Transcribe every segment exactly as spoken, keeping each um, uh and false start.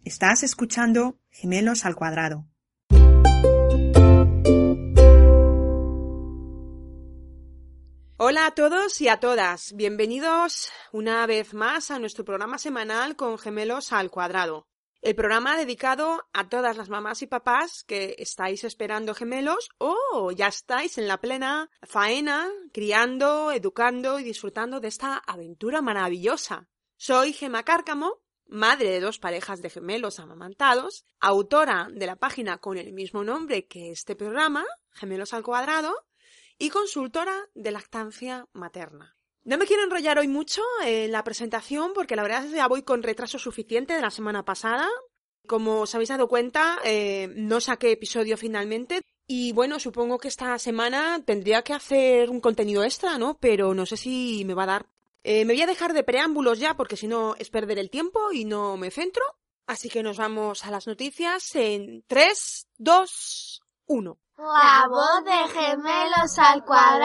Estás escuchando Gemelos al Cuadrado. Hola a todos y a todas, bienvenidos una vez más a nuestro programa semanal con Gemelos al Cuadrado. El programa dedicado a todas las mamás y papás que estáis esperando gemelos o ya estáis en la plena faena, criando, educando y disfrutando de esta aventura maravillosa. Soy Gema Cárcamo, madre de dos parejas de gemelos amamantados, autora de la página con el mismo nombre que este programa, Gemelos al Cuadrado, y consultora de lactancia materna. No me quiero enrollar hoy mucho en la presentación porque la verdad es que ya voy con retraso suficiente de la semana pasada. Como os habéis dado cuenta, eh, no saqué episodio finalmente y bueno, supongo que esta semana tendría que hacer un contenido extra, ¿no? Pero no sé si me va a dar. Eh, me voy a dejar de preámbulos ya porque si no es perder el tiempo y no me centro. Así que nos vamos a las noticias en tres, dos, uno. La voz de Gemelos al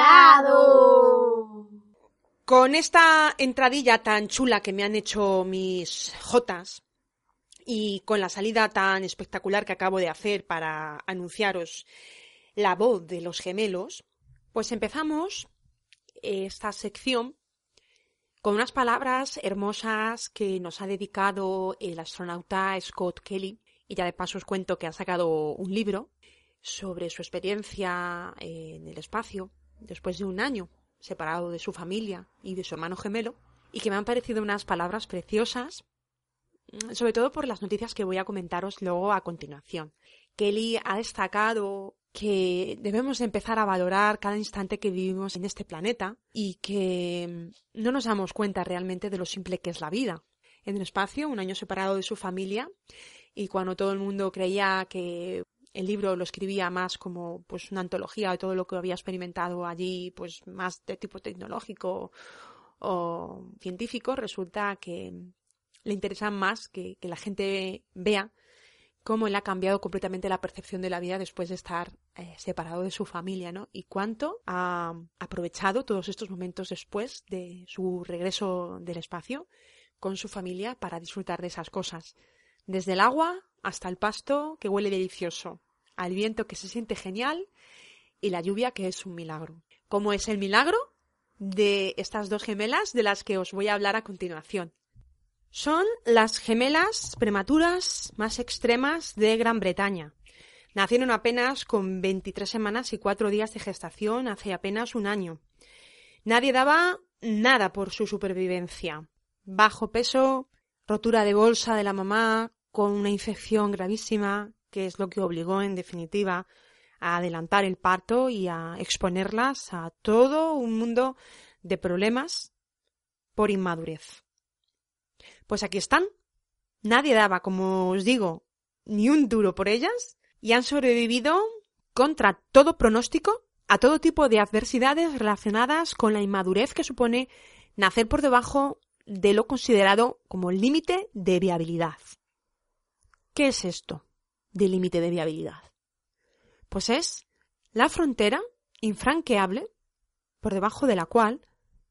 Cuadrado. Con esta entradilla tan chula que me han hecho mis jotas y con la salida tan espectacular que acabo de hacer para anunciaros la voz de los gemelos, pues empezamos esta sección con unas palabras hermosas que nos ha dedicado el astronauta Scott Kelly. Y ya de paso os cuento que ha sacado un libro sobre su experiencia en el espacio después de un año separado de su familia y de su hermano gemelo, y que me han parecido unas palabras preciosas, sobre todo por las noticias que voy a comentaros luego a continuación. Kelly ha destacado que debemos de empezar a valorar cada instante que vivimos en este planeta y que no nos damos cuenta realmente de lo simple que es la vida. En el espacio, un año separado de su familia, y cuando todo el mundo creía que el libro lo escribía más como pues una antología de todo lo que había experimentado allí, pues más de tipo tecnológico o científico, resulta que le interesa más que, que la gente vea cómo él ha cambiado completamente la percepción de la vida después de estar eh, separado de su familia, ¿no? Y cuánto ha aprovechado todos estos momentos después de su regreso del espacio con su familia para disfrutar de esas cosas. Desde el agua hasta el pasto que huele delicioso, al viento que se siente genial y la lluvia que es un milagro. ¿Cómo es el milagro de estas dos gemelas de las que os voy a hablar a continuación? Son las gemelas prematuras más extremas de Gran Bretaña. Nacieron apenas con veintitrés semanas y cuatro días de gestación hace apenas un año. Nadie daba nada por su supervivencia. Bajo peso, rotura de bolsa de la mamá, con una infección gravísima, que es lo que obligó en definitiva a adelantar el parto y a exponerlas a todo un mundo de problemas por inmadurez. Pues aquí están. Nadie daba, como os digo, ni un duro por ellas y han sobrevivido contra todo pronóstico a todo tipo de adversidades relacionadas con la inmadurez que supone nacer por debajo de lo considerado como límite de viabilidad. ¿Qué es esto de límite de viabilidad? Pues es la frontera infranqueable por debajo de la cual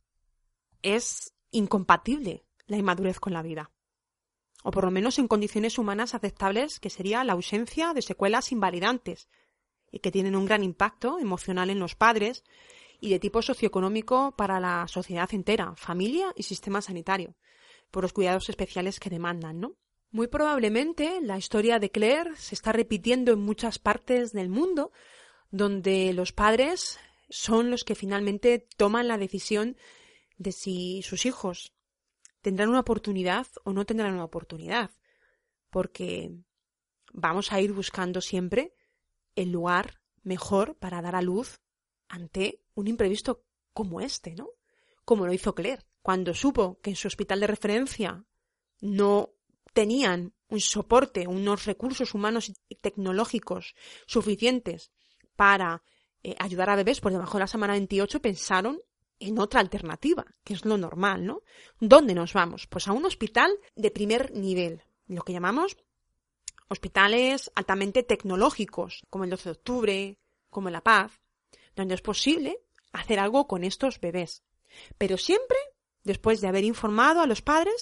es incompatible la inmadurez con la vida, o por lo menos en condiciones humanas aceptables, que sería la ausencia de secuelas invalidantes y que tienen un gran impacto emocional en los padres y de tipo socioeconómico para la sociedad entera, familia y sistema sanitario, por los cuidados especiales que demandan, ¿no? Muy probablemente la historia de Claire se está repitiendo en muchas partes del mundo, donde los padres son los que finalmente toman la decisión de si sus hijos tendrán una oportunidad o no tendrán una oportunidad, porque vamos a ir buscando siempre el lugar mejor para dar a luz ante un imprevisto como este, ¿no? Como lo hizo Claire, cuando supo que en su hospital de referencia no tenían un soporte, unos recursos humanos y tecnológicos suficientes para eh, ayudar a bebés por debajo de la semana veintiocho, pensaron en otra alternativa, que es lo normal, ¿no? ¿Dónde nos vamos? Pues a un hospital de primer nivel, lo que llamamos hospitales altamente tecnológicos, como el doce de octubre, como La Paz, donde es posible hacer algo con estos bebés. Pero siempre después de haber informado a los padres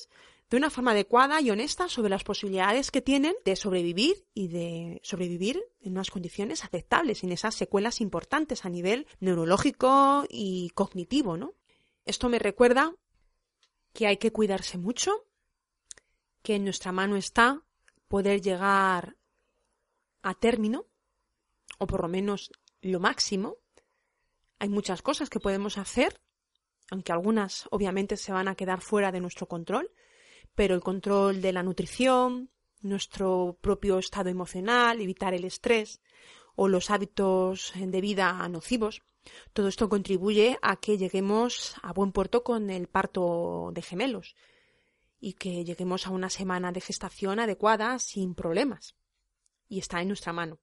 de una forma adecuada y honesta sobre las posibilidades que tienen de sobrevivir y de sobrevivir en unas condiciones aceptables, sin esas secuelas importantes a nivel neurológico y cognitivo, ¿no? Esto me recuerda que hay que cuidarse mucho, que en nuestra mano está poder llegar a término, o por lo menos lo máximo. Hay muchas cosas que podemos hacer, aunque algunas obviamente se van a quedar fuera de nuestro control, pero el control de la nutrición, nuestro propio estado emocional, evitar el estrés o los hábitos de vida nocivos, todo esto contribuye a que lleguemos a buen puerto con el parto de gemelos y que lleguemos a una semana de gestación adecuada sin problemas. Y está en nuestra mano.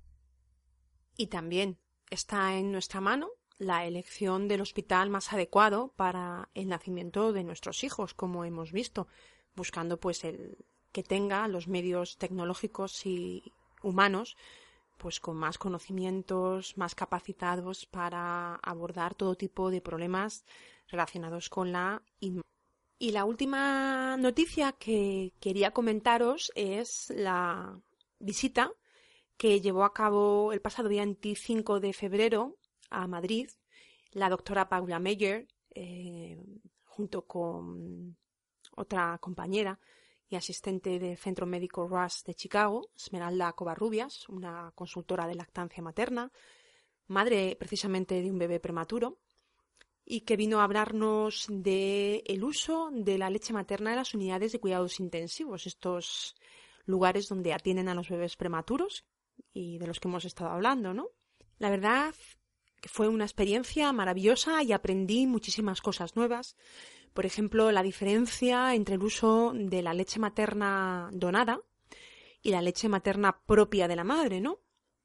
Y también está en nuestra mano la elección del hospital más adecuado para el nacimiento de nuestros hijos, como hemos visto, buscando pues el que tenga los medios tecnológicos y humanos pues con más conocimientos, más capacitados para abordar todo tipo de problemas relacionados con la inmateria. Y la última noticia que quería comentaros es la visita que llevó a cabo el pasado veinticinco de febrero a Madrid la doctora Paula Meyer, eh, junto con otra compañera y asistente del Centro Médico Rush de Chicago, Esmeralda Covarrubias, una consultora de lactancia materna, madre precisamente de un bebé prematuro, y que vino a hablarnos de el uso de la leche materna en las unidades de cuidados intensivos, estos lugares donde atienden a los bebés prematuros y de los que hemos estado hablando, ¿no? La verdad que fue una experiencia maravillosa y aprendí muchísimas cosas nuevas. Por ejemplo, la diferencia entre el uso de la leche materna donada y la leche materna propia de la madre, ¿no?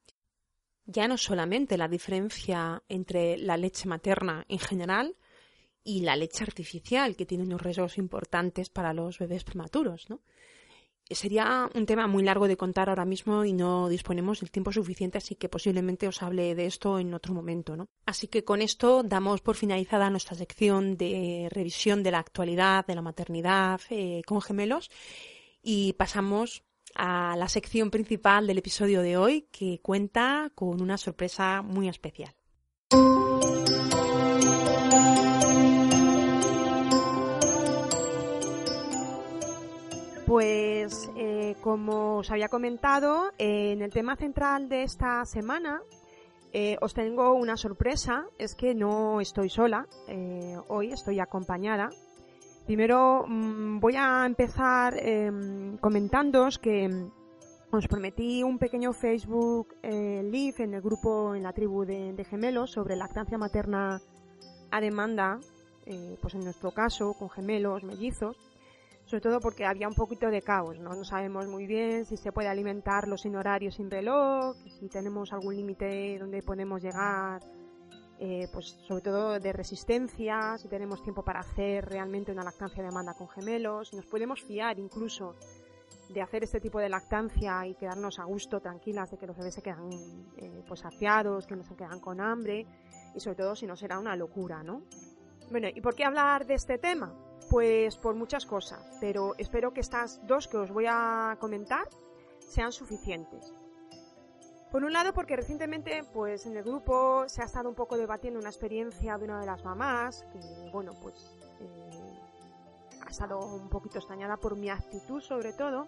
Ya no solamente la diferencia entre la leche materna en general y la leche artificial, que tiene unos riesgos importantes para los bebés prematuros, ¿no? Sería un tema muy largo de contar ahora mismo y no disponemos del tiempo suficiente, así que posiblemente os hable de esto en otro momento, ¿no? Así que con esto damos por finalizada nuestra sección de revisión de la actualidad de la maternidad eh, con gemelos y pasamos a la sección principal del episodio de hoy, que cuenta con una sorpresa muy especial. Pues eh, como os había comentado, eh, en el tema central de esta semana eh, os tengo una sorpresa. Es que no estoy sola, eh, hoy estoy acompañada. Primero mmm, voy a empezar eh, comentándoos que mmm, os prometí un pequeño Facebook eh, Live en el grupo, en la tribu de, de gemelos, sobre lactancia materna a demanda, eh, pues en nuestro caso con gemelos, mellizos. Sobre todo porque había un poquito de caos, ¿no? No sabemos muy bien si se puede alimentarlos sin horario, sin reloj, si tenemos algún límite donde podemos llegar, eh, pues sobre todo de resistencia, si tenemos tiempo para hacer realmente una lactancia de demanda con gemelos, si nos podemos fiar incluso de hacer este tipo de lactancia y quedarnos a gusto, tranquilas, de que los bebés se quedan eh, pues saciados, que no se quedan con hambre, y sobre todo si no será una locura, ¿no? Bueno, ¿y por qué hablar de este tema? Pues por muchas cosas, pero espero que estas dos que os voy a comentar sean suficientes. Por un lado, porque recientemente pues en el grupo se ha estado un poco debatiendo una experiencia de una de las mamás que, bueno, pues eh, ha estado un poquito extrañada por mi actitud, sobre todo,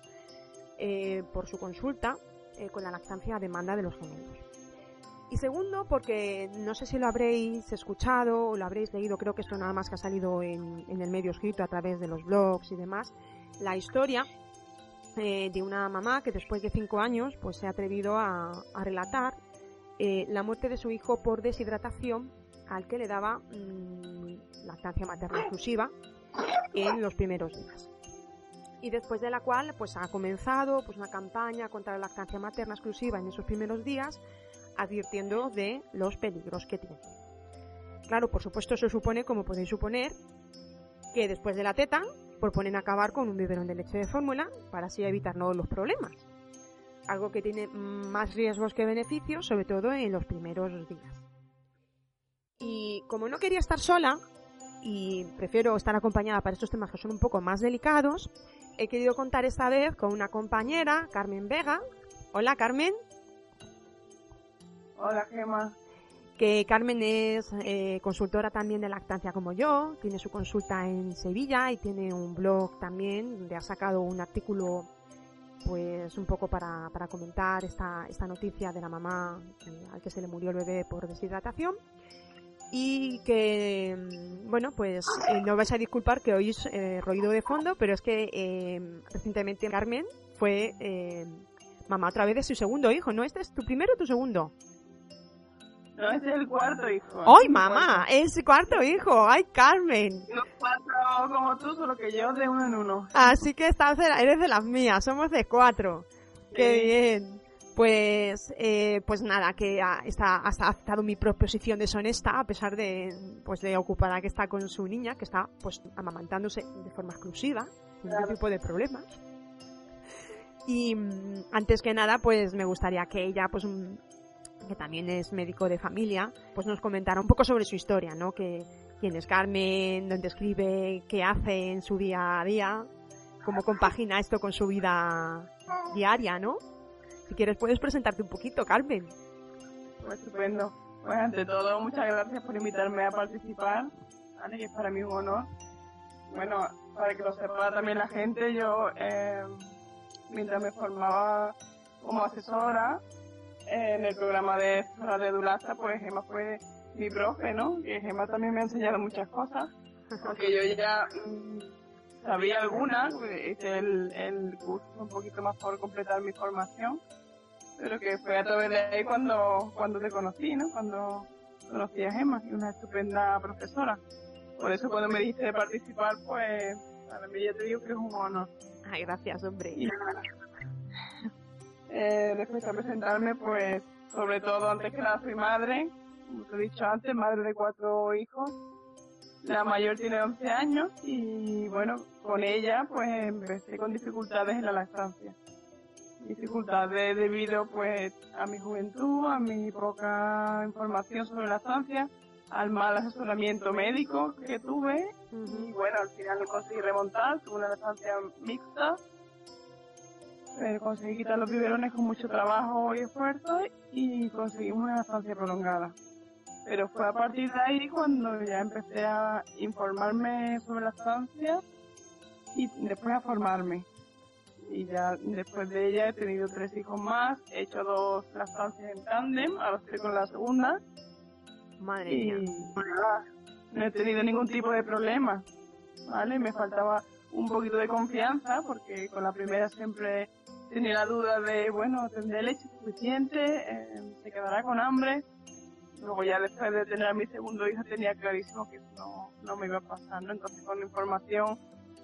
eh, por su consulta eh, con la lactancia a demanda de los gemelos. Y segundo, porque no sé si lo habréis escuchado o lo habréis leído, creo que esto nada más que ha salido en, en el medio escrito a través de los blogs y demás, la historia eh, de una mamá que después de cinco años pues se ha atrevido a, a relatar eh, la muerte de su hijo por deshidratación al que le daba mmm, lactancia materna exclusiva en los primeros días. Y después de la cual pues ha comenzado pues una campaña contra la lactancia materna exclusiva en esos primeros días, advirtiendo de los peligros que tiene. Claro, por supuesto, eso supone, como podéis suponer, que después de la teta proponen acabar con un biberón de leche de fórmula para así evitarnos los problemas. Algo que tiene más riesgos que beneficios, sobre todo en los primeros días. Y como no quería estar sola, y prefiero estar acompañada para estos temas que son un poco más delicados, he querido contar esta vez con una compañera, Carmen Vega. Hola, Carmen. Hola, Gemma. Que Carmen es eh, consultora también de lactancia como yo, tiene su consulta en Sevilla y tiene un blog también donde ha sacado un artículo pues un poco para, para comentar esta, esta noticia de la mamá eh, al que se le murió el bebé por deshidratación. Y que, bueno, pues eh, no vais a disculpar que oís eh, ruido de fondo, pero es que eh, recientemente Carmen fue eh, mamá otra vez de su segundo hijo, ¿no? ¿Este es tu primero o tu segundo? No, este es el cuarto hijo. ¡Ay, mamá! ¡Es el cuarto hijo! ¡Ay, Carmen! No cuatro como tú, solo que yo de uno en uno. Así que estás de la, eres de las mías, somos de cuatro. Sí. ¡Qué bien! Pues, eh, pues nada, que ha, está, ha aceptado mi proposición deshonesta, a pesar de, pues de ocupada que está con su niña, que está, pues, amamantándose de forma exclusiva, sin ningún tipo de problemas. Y antes que nada, pues me gustaría que ella, pues, un, que también es médico de familia, pues nos comentara un poco sobre su historia, ¿no? Que quién es Carmen, dónde escribe, qué hace en su día a día, cómo compagina esto con su vida diaria, ¿no? Si quieres puedes presentarte un poquito, Carmen. Pues estupendo. Pues ante todo, muchas gracias por invitarme a participar, ¿vale? Que es para mí un honor. Bueno, para que lo sepa también la gente, yo eh, mientras me formaba como asesora en el programa de asesora de Dulasta, pues Gemma fue mi profe, ¿no? Que Gemma también me ha enseñado muchas cosas, porque yo ya mmm, sabía algunas, hice el, el curso un poquito más por completar mi formación, pero que fue a través de ahí cuando, cuando te conocí, ¿no? Cuando conocí a Gemma, que es una estupenda profesora. Por eso cuando me dijiste de participar, pues para mí ya te digo que es un honor. Ay, gracias, hombre. Y, Eh, después de presentarme, pues, sobre todo, antes que nada, soy madre, como te he dicho antes, madre de cuatro hijos. La mayor tiene once años y, bueno, con ella, pues, empecé con dificultades en la lactancia. Dificultades debido, pues, a mi juventud, a mi poca información sobre la lactancia, al mal asesoramiento médico que tuve. Uh-huh. Y, bueno, al final lo conseguí remontar, tuve una lactancia mixta. Eh, conseguí quitar los biberones con mucho trabajo y esfuerzo y conseguimos una lactancia prolongada. Pero fue a partir de ahí cuando ya empecé a informarme sobre lactancia y después a formarme. Y ya después de ella he tenido tres hijos más, he hecho dos lactancias en tándem, ahora estoy con la segunda. Madre y, mía. Bueno, no he tenido ningún tipo de problema, ¿vale? Me faltaba un poquito de confianza porque con la primera siempre tenía la duda de, bueno, tendré leche suficiente, eh, se quedará con hambre. Luego ya después de tener a mi segundo hijo tenía clarísimo que no, no me iba a pasar, ¿no? Entonces con información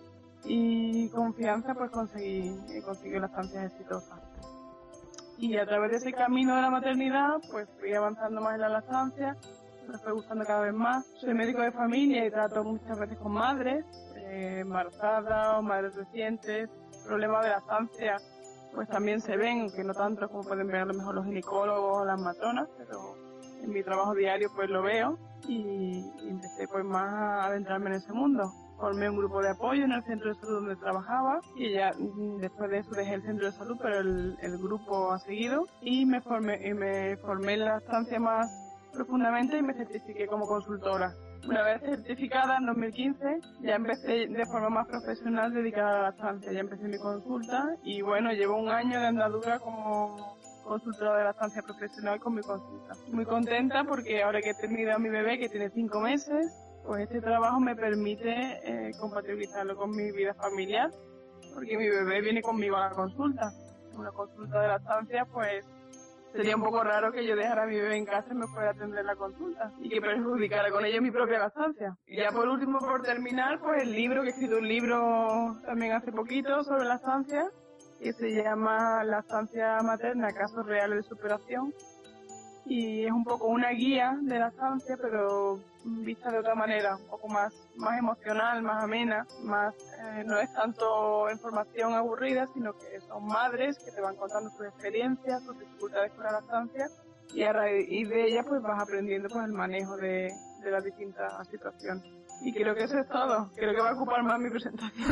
y confianza pues conseguí, conseguí lactancias exitosas. Y a través de ese camino de la maternidad pues fui avanzando más en la lactancia, me fue gustando cada vez más. Soy médico de familia y trato muchas veces con madres, eh, embarazadas o madres recientes, problemas de lactancia pues también se ven, aunque no tanto como pueden ver a lo mejor los ginecólogos o las matronas, pero en mi trabajo diario pues lo veo y, y empecé pues más a adentrarme en ese mundo. Formé un grupo de apoyo en el centro de salud donde trabajaba y ya después de eso dejé el centro de salud, pero el, el grupo ha seguido y me formé, y me formé en la lactancia más profundamente y me certifiqué como consultora. Una vez certificada en dos mil quince, ya empecé de forma más profesional dedicada a la lactancia. Ya empecé mi consulta y bueno, llevo un año de andadura como consultora de lactancia profesional con mi consulta. Muy contenta porque ahora que he tenido a mi bebé, que tiene cinco meses, pues este trabajo me permite eh, compatibilizarlo con mi vida familiar, porque mi bebé viene conmigo a la consulta. Una consulta de lactancia, pues sería un poco raro que yo dejara a mi bebé en casa y me fuera a atender la consulta y que perjudicara con ella mi propia lactancia. Y ya por último, por terminar, pues el libro, que he escrito un libro también hace poquito sobre lactancia, que se llama Lactancia Materna, casos reales de superación. Y es un poco una guía de lactancia, pero vista de otra manera, un poco más, más emocional, más amena, más eh, no es tanto información aburrida, sino que son madres que te van contando sus experiencias, sus dificultades con la lactancia, y a raíz de ellas pues vas aprendiendo pues el manejo de, de las distintas situaciones. Y creo que eso es todo. Creo que va a ocupar más mi presentación.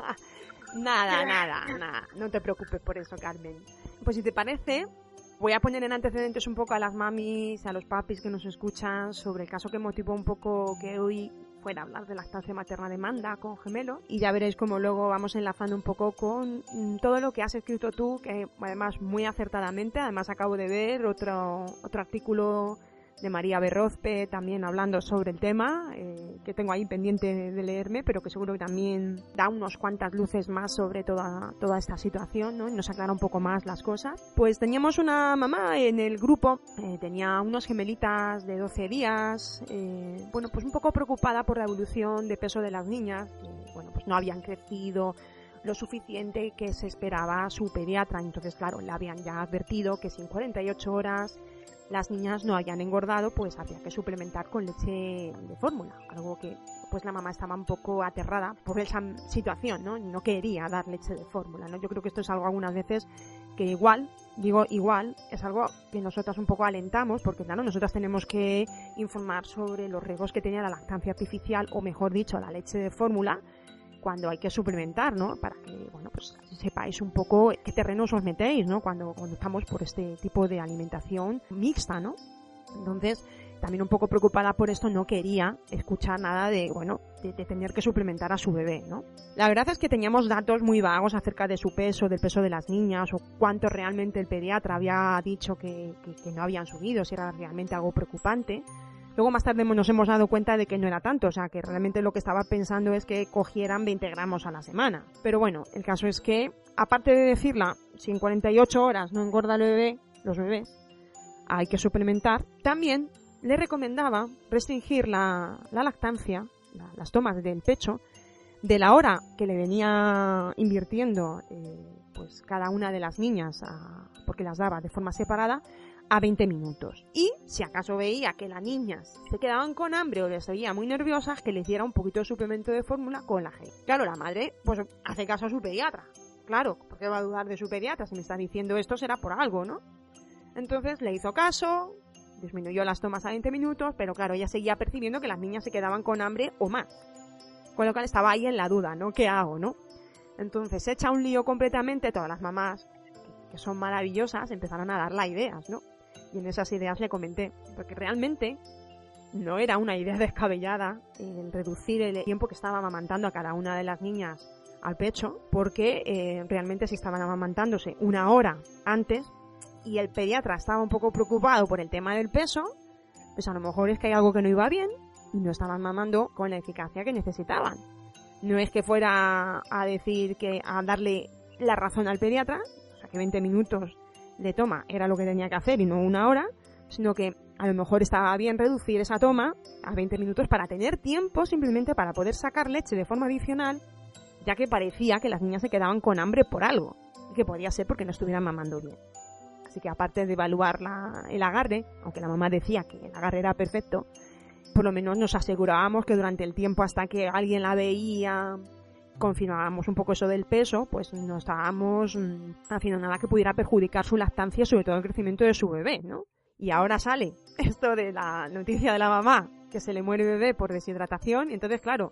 Nada, nada, nada. No te preocupes por eso, Carmen. Pues si te parece, voy a poner en antecedentes un poco a las mamis, a los papis que nos escuchan sobre el caso que motivó un poco que hoy fuera a hablar de lactancia materna demanda con Gemelo, y ya veréis cómo luego vamos enlazando un poco con todo lo que has escrito tú, que además muy acertadamente. Además acabo de ver otro, otro artículo de María Berrozpe también hablando sobre el tema, eh, que tengo ahí pendiente de, de leerme, pero que seguro que también da unos cuantas luces más sobre toda, toda esta situación, ¿no? Y nos aclara un poco más las cosas. Pues teníamos una mamá en el grupo, eh, tenía unos gemelitas de doce días, eh, bueno, pues un poco preocupada por la evolución de peso de las niñas, que, bueno, pues no habían crecido lo suficiente que se esperaba su pediatra. Entonces, claro, le habían ya advertido que si en cuarenta y ocho horas las niñas no habían engordado, pues había que suplementar con leche de fórmula, algo que pues la mamá estaba un poco aterrada por esa situación, ¿no? No quería dar leche de fórmula, ¿no? Yo creo que esto es algo algunas veces que igual, digo igual, es algo que nosotras un poco alentamos, porque claro, nosotras tenemos que informar sobre los riesgos que tenía la lactancia artificial, o mejor dicho, la leche de fórmula, cuando hay que suplementar, ¿no? Para que, bueno, pues sepáis un poco qué terrenos os metéis, ¿no? Cuando, cuando estamos por este tipo de alimentación mixta, ¿no? Entonces, también un poco preocupada por esto, no quería escuchar nada de, bueno, de, de tener que suplementar a su bebé, ¿no? La verdad es que teníamos datos muy vagos acerca de su peso, del peso de las niñas, o cuánto realmente el pediatra había dicho que, que, que no habían subido, si era realmente algo preocupante. Luego más tarde nos hemos dado cuenta de que no era tanto, o sea, que realmente lo que estaba pensando es que cogieran veinte gramos a la semana. Pero bueno, el caso es que, aparte de decirla, si en cuarenta y ocho horas no engorda el bebé, los bebés, hay que suplementar, también le recomendaba restringir la, la lactancia, la, las tomas del pecho, de la hora que le venía invirtiendo eh, pues cada una de las niñas, a, porque las daba de forma separada, a veinte minutos. Y si acaso veía que las niñas se quedaban con hambre o les veía muy nerviosas, que les diera un poquito de suplemento de fórmula con la G. Claro, la madre pues hace caso a su pediatra. Claro, ¿por qué va a dudar de su pediatra? Si me está diciendo esto será por algo, ¿no? Entonces le hizo caso, disminuyó las tomas a veinte minutos, pero claro, ella seguía percibiendo que las niñas se quedaban con hambre o más. Con lo cual estaba ahí en la duda, ¿no? ¿Qué hago, no? Entonces se echa un lío completamente, todas las mamás, que son maravillosas, empezaron a darle ideas, ¿no? Y en esas ideas le comenté, porque realmente no era una idea descabellada el reducir el tiempo que estaba amamantando a cada una de las niñas al pecho, porque eh, realmente si estaban amamantándose una hora antes y el pediatra estaba un poco preocupado por el tema del peso, pues a lo mejor es que hay algo que no iba bien y no estaban mamando con la eficacia que necesitaban. No es que fuera a decir que a darle la razón al pediatra, o sea que veinte minutos de toma era lo que tenía que hacer y no una hora, sino que a lo mejor estaba bien reducir esa toma a veinte minutos para tener tiempo simplemente para poder sacar leche de forma adicional, ya que parecía que las niñas se quedaban con hambre por algo, que podía ser porque no estuvieran mamando bien. Así que aparte de evaluar la, el agarre, aunque la mamá decía que el agarre era perfecto, por lo menos nos asegurábamos que durante el tiempo hasta que alguien la veía, confirmábamos un poco eso del peso, pues no estábamos mmm, haciendo nada que pudiera perjudicar su lactancia, sobre todo el crecimiento de su bebé, ¿no? Y ahora sale esto de la noticia de la mamá, que se le muere el bebé por deshidratación, y entonces claro,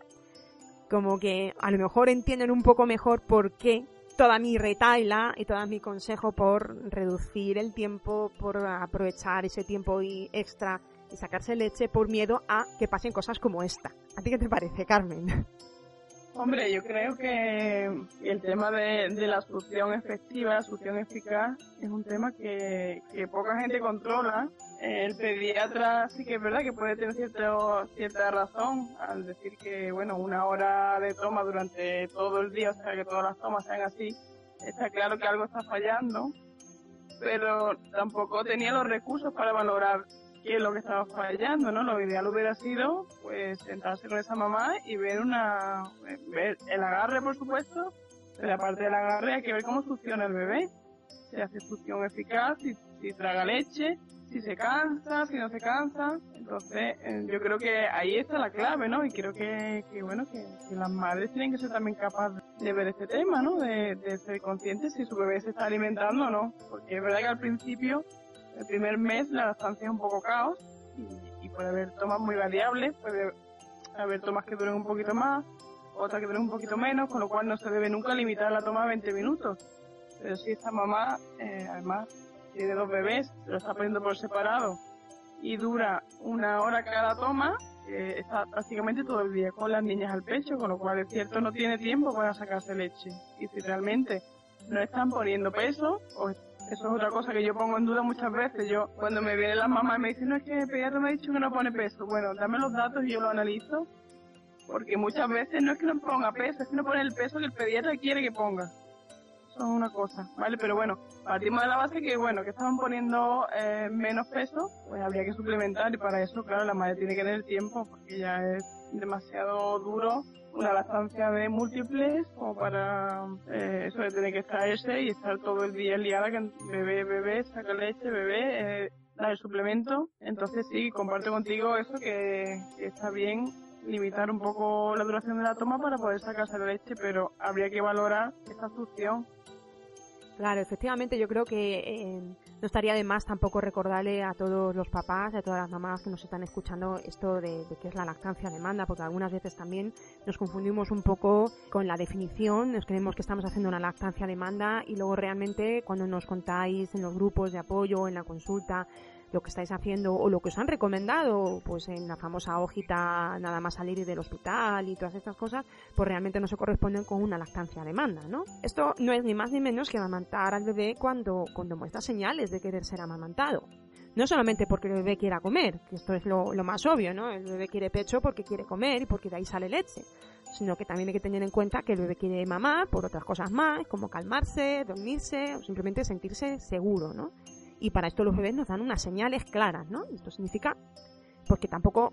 como que a lo mejor entienden un poco mejor por qué toda mi retaila y todo mi consejo por reducir el tiempo, por aprovechar ese tiempo y extra y sacarse leche por miedo a que pasen cosas como esta. ¿A ti qué te parece, Carmen? Hombre, yo creo que el tema de, de la succión efectiva, la succión eficaz, es un tema que, que poca gente controla. El pediatra sí que es verdad que puede tener cierto, cierta razón al decir que, bueno, una hora de toma durante todo el día, o sea, que todas las tomas sean así, está claro que algo está fallando, pero tampoco tenía los recursos para valorar qué es lo que estaba fallando, ¿no? Lo ideal hubiera sido, pues, sentarse con esa mamá y ver una, ver el agarre, por supuesto, pero aparte del agarre hay que ver cómo succiona el bebé. Si hace succión eficaz, si, si traga leche, si se cansa, si no se cansa. Entonces, eh, yo creo que ahí está la clave, ¿no? Y creo que, que bueno, que, que las madres tienen que ser también capaces de ver este tema, ¿no? De, de ser conscientes si su bebé se está alimentando o no. Porque es verdad que al principio, el primer mes, la lactancia es un poco caos y, y puede haber tomas muy variables, puede A haber tomas que duren un poquito más, otras que duren un poquito menos, con lo cual no se debe nunca limitar la toma a veinte minutos. Pero si esta mamá, eh, además, tiene dos bebés, se lo está poniendo por separado y dura una hora cada toma, eh, está prácticamente todo el día con las niñas al pecho, con lo cual es cierto no tiene tiempo para sacarse leche. Y si realmente no están poniendo peso, o eso es otra cosa que yo pongo en duda muchas veces. Yo, cuando me vienen las mamás y me dicen, no, es que el pediatra me ha dicho que no pone peso. Bueno, dame los datos y yo lo analizo, porque muchas veces no es que no ponga peso, es que no pone el peso que el pediatra quiere que ponga. Eso es una cosa, ¿vale? Pero bueno, partimos de la base que, bueno, que estaban poniendo eh, menos peso, pues habría que suplementar, y para eso, claro, la madre tiene que tener tiempo, porque ya es demasiado duro una lactancia de múltiples como para eh, eso de tener que extraerse y estar todo el día liada que bebé, bebé, saca leche, bebé, eh, dar el suplemento. Entonces sí, comparto contigo eso, que, que está bien limitar un poco la duración de la toma para poder sacarse la leche, pero habría que valorar esta succión. Claro, efectivamente yo creo que eh, no estaría de más tampoco recordarle a todos los papás, a todas las mamás que nos están escuchando esto de, de qué es la lactancia a demanda, porque algunas veces también nos confundimos un poco con la definición, nos creemos que estamos haciendo una lactancia a demanda y luego realmente cuando nos contáis en los grupos de apoyo, en la consulta, lo que estáis haciendo o lo que os han recomendado, pues en la famosa hojita nada más salir del hospital y todas estas cosas, pues realmente no se corresponden con una lactancia a demanda, ¿no? Esto no es ni más ni menos que amamantar al bebé cuando, cuando muestra señales de querer ser amamantado. No solamente porque el bebé quiera comer, que esto es lo, lo más obvio, ¿no? El bebé quiere pecho porque quiere comer y porque de ahí sale leche, sino que también hay que tener en cuenta que el bebé quiere mamar por otras cosas más, como calmarse, dormirse o simplemente sentirse seguro, ¿no? Y para esto los bebés nos dan unas señales claras, ¿no? Esto significa, porque tampoco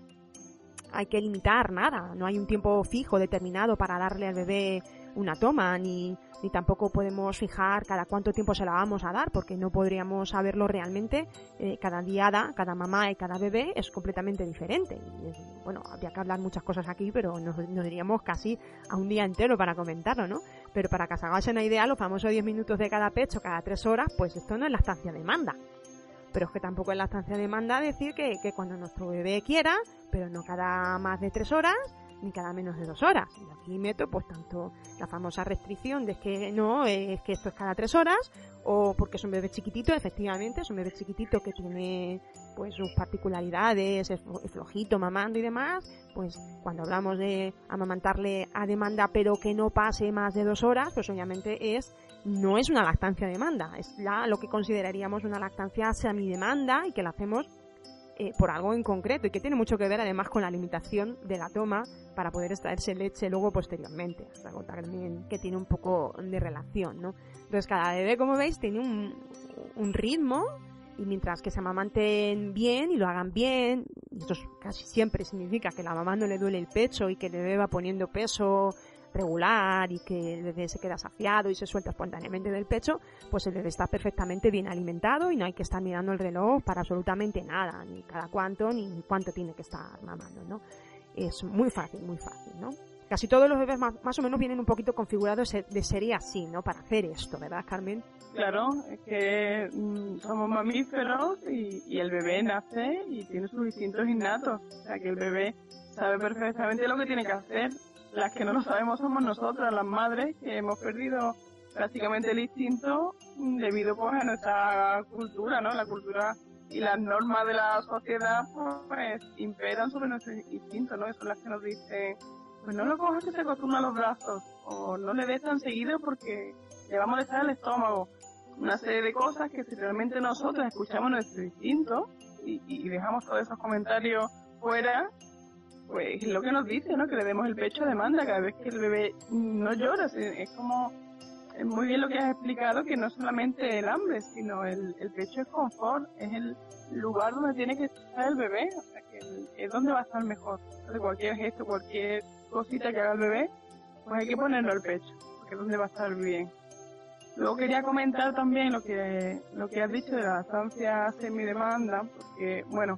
hay que limitar nada, no hay un tiempo fijo determinado para darle al bebé una toma, ni, ni tampoco podemos fijar cada cuánto tiempo se la vamos a dar, porque no podríamos saberlo realmente. Eh, cada diada, cada mamá y cada bebé es completamente diferente. Y es, bueno, habría que hablar muchas cosas aquí, pero nos, nos diríamos casi a un día entero para comentarlo, ¿no? Pero para que os hagáis una idea, los famosos diez minutos de cada pecho, cada tres horas, pues esto no es lactancia a demanda. Pero es que tampoco es lactancia a demanda decir que, que cuando nuestro bebé quiera, pero no cada más de tres horas, ni cada menos de dos horas. Y aquí meto pues tanto la famosa restricción de que no, es que esto es cada tres horas, o porque es un bebé chiquitito, efectivamente, es un bebé chiquitito que tiene pues sus particularidades, es flojito, mamando y demás, pues cuando hablamos de amamantarle a demanda pero que no pase más de dos horas, pues obviamente es no es una lactancia a demanda, es la, lo que consideraríamos una lactancia semidemanda y que la hacemos Eh, por algo en concreto y que tiene mucho que ver además con la limitación de la toma para poder extraerse leche luego posteriormente, hasta contar también que tiene un poco de relación, ¿no? Entonces cada bebé, como veis, tiene un, un ritmo y mientras que se amamanten bien y lo hagan bien, y esto casi siempre significa que a la mamá no le duele el pecho y que el bebé va poniendo peso regular y que el bebé se queda saciado y se suelta espontáneamente del pecho, pues el bebé está perfectamente bien alimentado y no hay que estar mirando el reloj para absolutamente nada, ni cada cuánto, ni cuánto tiene que estar mamando, ¿no? Es muy fácil, muy fácil, ¿no? Casi todos los bebés más, más o menos vienen un poquito configurados de serie así, ¿no? Para hacer esto, ¿verdad, Carmen? Claro, es que mmm, somos mamíferos y, y el bebé nace y tiene sus instintos innatos, o sea que el bebé sabe perfectamente lo que tiene que hacer. Las que no lo sabemos somos nosotras, las madres, que hemos perdido prácticamente el instinto debido pues a nuestra cultura, ¿no? La cultura y las normas de la sociedad pues imperan sobre nuestro instinto, ¿no? Son las que nos dicen, pues no lo cojas que se acostumbra a los brazos, o no le des tan seguido porque le va a molestar el estómago. Una serie de cosas que si realmente nosotros escuchamos nuestro instinto y, y dejamos todos esos comentarios fuera, pues es lo que nos dice, ¿no? Que le demos el pecho a demanda cada vez que el bebé no llora. Es como, es muy bien lo que has explicado, que no solamente el hambre, sino el, el pecho es confort, es el lugar donde tiene que estar el bebé, o sea, que el, es donde va a estar mejor. Entonces cualquier gesto, cualquier cosita que haga el bebé, pues hay que ponerlo al pecho, porque es donde va a estar bien. Luego quería comentar también lo que, lo que has dicho de la lactancia semidemanda, porque, bueno,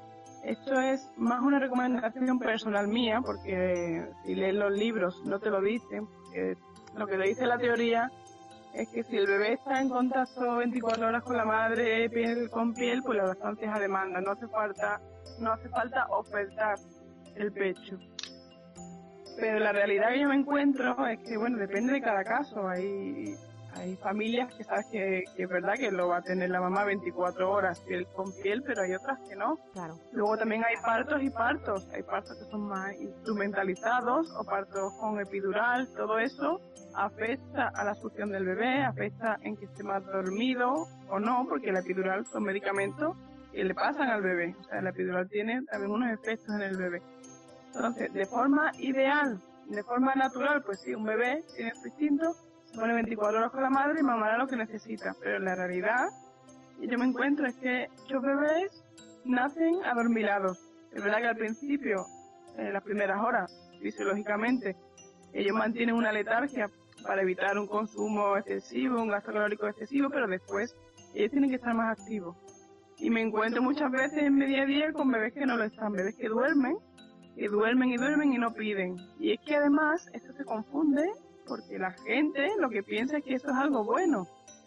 esto es más una recomendación personal mía, porque si lees los libros no te lo dicen, porque lo que te dice la teoría es que si el bebé está en contacto veinticuatro horas con la madre, piel con piel, pues la lactancia es a demanda, no hace falta, no hace falta ofertar el pecho. Pero la realidad que yo me encuentro es que, bueno, depende de cada caso. Hay, hay familias que sabes que, que es verdad que lo va a tener la mamá veinticuatro horas piel con piel, pero hay otras que no. Claro. Luego también hay partos y partos. Hay partos que son más instrumentalizados o partos con epidural. Todo eso afecta a la succión del bebé, afecta en que esté más dormido o no, porque la epidural son medicamentos que le pasan al bebé. O sea, la epidural tiene también unos efectos en el bebé. Entonces, de forma ideal, de forma natural, pues sí, un bebé tiene su instinto, se pone veinticuatro horas con la madre y mamará lo que necesita. Pero la realidad que yo me encuentro es que muchos bebés nacen adormilados. Es verdad que al principio, en las primeras horas, fisiológicamente, ellos mantienen una letargia para evitar un consumo excesivo, un gasto calórico excesivo, pero después ellos tienen que estar más activos. Y me encuentro muchas veces en mi día a día con bebés que no lo están, bebés que duermen, que duermen y duermen y no piden. Y es que además esto se confunde porque la gente lo que piensa es que eso es algo bueno.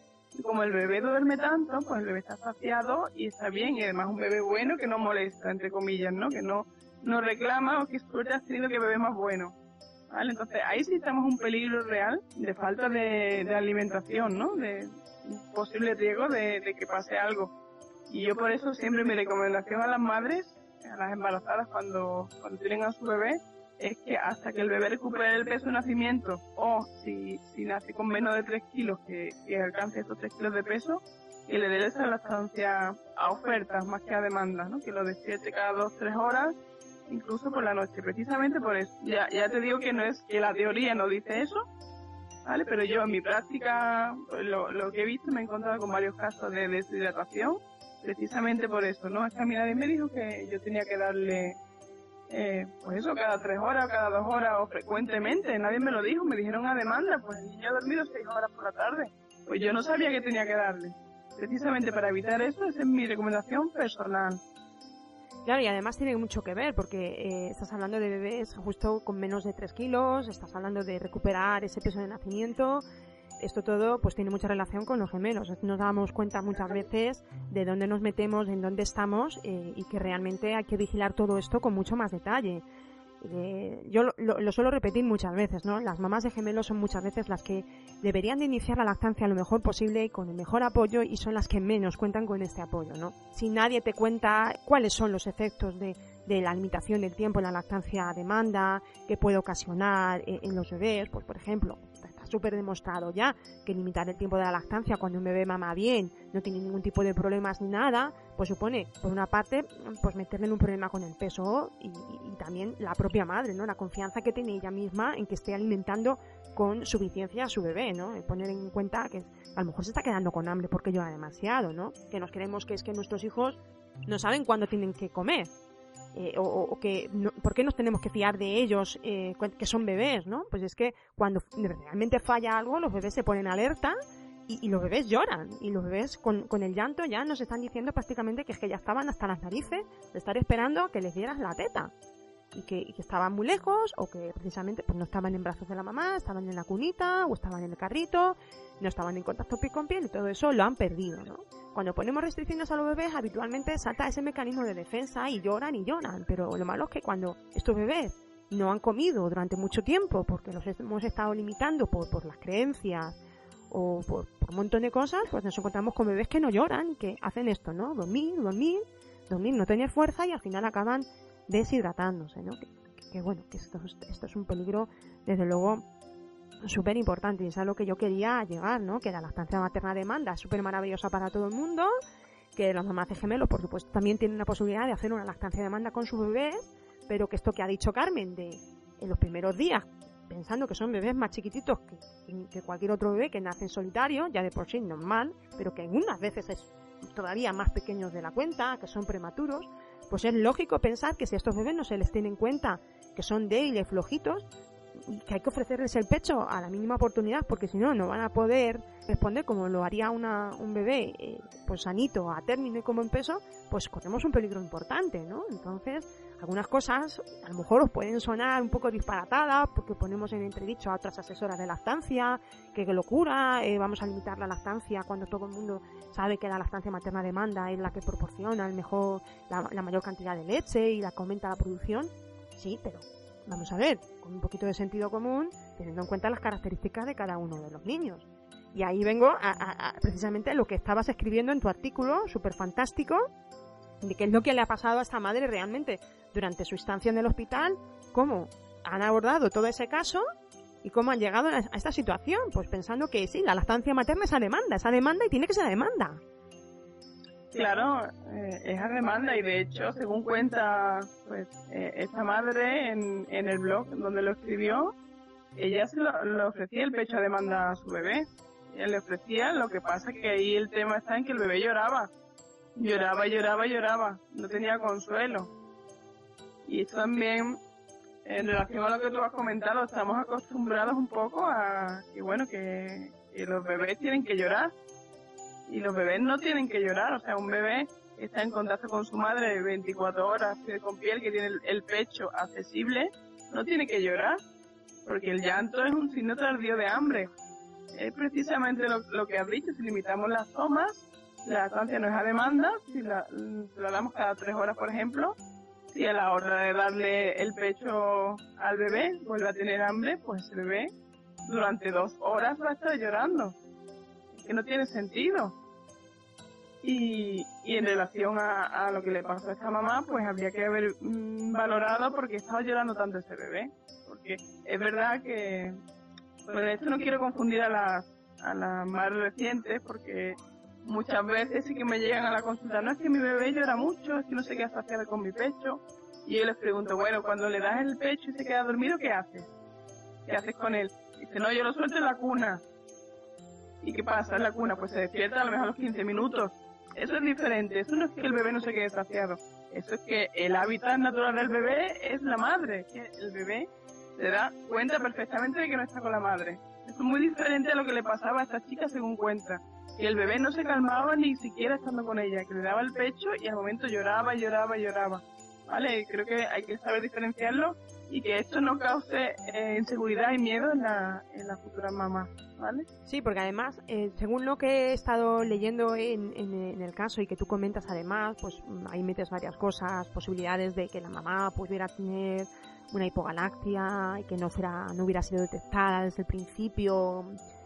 Y como el bebé duerme tanto, pues el bebé está saciado y está bien, y además un bebé bueno que no molesta, entre comillas, ¿no? Que no, no reclama o que suerte has tenido que bebé más bueno. ¿Vale? Entonces ahí sí estamos en un peligro real de falta de, de alimentación, ¿no? De un posible riesgo de, de que pase algo. Y yo por eso siempre mi recomendación a las madres, a las embarazadas cuando, cuando tienen a su bebé, es que hasta que el bebé recupere el peso de nacimiento, o si, si nace con menos de tres kilos, que, que alcance esos tres kilos de peso, que le dé esa lactancia a ofertas más que a demanda, ¿no? Que lo despierte cada dos, tres horas, incluso por la noche, precisamente por eso. Ya, ya te digo que no es que la teoría no dice eso, ¿vale? Pero yo en mi práctica, lo, lo que he visto, me he encontrado con varios casos de deshidratación, precisamente por eso, ¿no? Es que a mí nadie me dijo que yo tenía que darle, eh, pues eso, cada tres horas, cada dos horas o frecuentemente, nadie me lo dijo, me dijeron a demanda, pues el niño ha dormido seis horas por la tarde, pues yo no sabía que tenía que darle. Precisamente para evitar eso, esa es mi recomendación personal. Claro, y además tiene mucho que ver, porque eh, estás hablando de bebés justo con menos de tres kilos, estás hablando de recuperar ese peso de nacimiento. Esto todo pues tiene mucha relación con los gemelos. Nos damos cuenta muchas veces de dónde nos metemos, en dónde estamos, eh, y que realmente hay que vigilar todo esto con mucho más detalle. Eh, yo lo, lo, lo suelo repetir muchas veces, ¿no? Las mamás de gemelos son muchas veces las que deberían de iniciar la lactancia lo mejor posible y con el mejor apoyo, y son las que menos cuentan con este apoyo, ¿no? Si nadie te cuenta cuáles son los efectos de, de la limitación del tiempo en la lactancia a demanda, que puede ocasionar en, en los bebés, pues por ejemplo, está súper demostrado ya que limitar el tiempo de la lactancia cuando un bebé mama bien, no tiene ningún tipo de problemas ni nada, pues supone, por una parte, pues meterle en un problema con el peso y, y, y también la propia madre, ¿no? La confianza que tiene ella misma en que esté alimentando con suficiencia a su bebé, ¿no? Y poner en cuenta que a lo mejor se está quedando con hambre porque llora demasiado, ¿no? Que nos creemos que es que nuestros hijos no saben cuándo tienen que comer. Eh, o, o que no, ¿por qué nos tenemos que fiar de ellos eh, que son bebés, ¿no? Pues es que cuando realmente falla algo, los bebés se ponen alerta y, y los bebés lloran, y los bebés con, con el llanto ya nos están diciendo prácticamente que es que ya estaban hasta las narices de estar esperando a que les dieras la teta, y que, y que estaban muy lejos, o que precisamente pues no estaban en brazos de la mamá, estaban en la cunita o estaban en el carrito, no estaban en contacto piel con piel, y todo eso lo han perdido, ¿no? Cuando ponemos restricciones a los bebés, habitualmente salta ese mecanismo de defensa y lloran y lloran, pero lo malo es que cuando estos bebés no han comido durante mucho tiempo porque los hemos estado limitando por, por las creencias o por, por un montón de cosas, pues nos encontramos con bebés que no lloran, que hacen esto, ¿no? Dormir, dormir, dormir, no tener fuerza, y al final acaban deshidratándose, ¿no? Que, que, que bueno, que esto, esto es un peligro, desde luego, súper importante, y es a lo que yo quería llegar, ¿no? Que la lactancia materna a demanda es súper maravillosa para todo el mundo, que las mamás de gemelos, por supuesto, también tienen la posibilidad de hacer una lactancia a demanda con sus bebés, pero que esto que ha dicho Carmen, de en los primeros días, pensando que son bebés más chiquititos que, que cualquier otro bebé que nace en solitario, ya de por sí normal, pero que algunas veces es todavía más pequeños de la cuenta, que son prematuros, pues es lógico pensar que si a estos bebés no se les tiene en cuenta que son débiles, flojitos, y que hay que ofrecerles el pecho a la mínima oportunidad, porque si no, no van a poder responder como lo haría una, un bebé eh, pues sanito, a término y como en peso, pues corremos un peligro importante, ¿no? Entonces, algunas cosas a lo mejor os pueden sonar un poco disparatadas, porque ponemos en entredicho a otras asesoras de lactancia, que qué locura, eh, vamos a limitar la lactancia cuando todo el mundo sabe que la lactancia materna a demanda es la que proporciona el mejor, la, la mayor cantidad de leche y la que aumenta la producción. Sí, pero vamos a ver, con un poquito de sentido común, teniendo en cuenta las características de cada uno de los niños. Y ahí vengo a, a, a precisamente lo que estabas escribiendo en tu artículo, súper fantástico, de qué es lo que le ha pasado a esta madre realmente durante su estancia en el hospital, cómo han abordado todo ese caso y cómo han llegado a esta situación, pues pensando que sí, la lactancia materna es a demanda, es a demanda y tiene que ser a demanda. Claro, eh, es a demanda y de hecho, según cuenta pues eh, esta madre en, en el blog donde lo escribió, ella se lo, le ofrecía el pecho a demanda a su bebé. Ella le ofrecía, lo que pasa que ahí el tema está en que el bebé lloraba. Lloraba, lloraba, lloraba. No tenía consuelo. Y esto también, en relación a lo que tú has comentado, estamos acostumbrados un poco a que, bueno, que, que los bebés tienen que llorar. Y los bebés no tienen que llorar. O sea, un bebé está en contacto con su madre veinticuatro horas, piel con piel, que tiene el, el pecho accesible, no tiene que llorar. Porque el llanto es un signo tardío de hambre. Es precisamente lo, lo que has dicho, si limitamos las tomas, la lactancia no es a demanda, si la, la damos cada tres horas, por ejemplo, si a la hora de darle el pecho al bebé vuelve a tener hambre, pues el bebé durante dos horas va a estar llorando, que no tiene sentido. Y, y en relación a, a lo que le pasó a esta mamá, pues habría que haber mmm, valorado por qué estaba llorando tanto ese bebé, porque es verdad que... Bueno, esto no quiero confundir a las, a las más recientes, porque muchas veces sí que me llegan a la consulta, no es que mi bebé llora mucho, es que no se queda saciado con mi pecho, y yo les pregunto, bueno, cuando le das el pecho y se queda dormido, ¿qué haces? ¿Qué haces con él? Dice, no, yo lo suelto en la cuna. ¿Y qué pasa en la cuna? Pues se despierta a lo mejor a los quince minutos. Eso es diferente, eso no es que el bebé no se quede saciado, eso es que el hábitat natural del bebé es la madre, que el bebé se da cuenta perfectamente de que no está con la madre. Es muy diferente a lo que le pasaba a esta chica según cuenta, que el bebé no se calmaba ni siquiera estando con ella, que le daba el pecho y al momento lloraba, lloraba, lloraba. ¿Vale? Creo que hay que saber diferenciarlo y que esto no cause eh, inseguridad y miedo en la, en la futura mamá, ¿vale? Sí, porque además, eh, según lo que he estado leyendo en, en, en el caso y que tú comentas además, pues ahí metes varias cosas, posibilidades de que la mamá pudiera tener una hipogalactia y que no fuera, no hubiera sido detectada desde el principio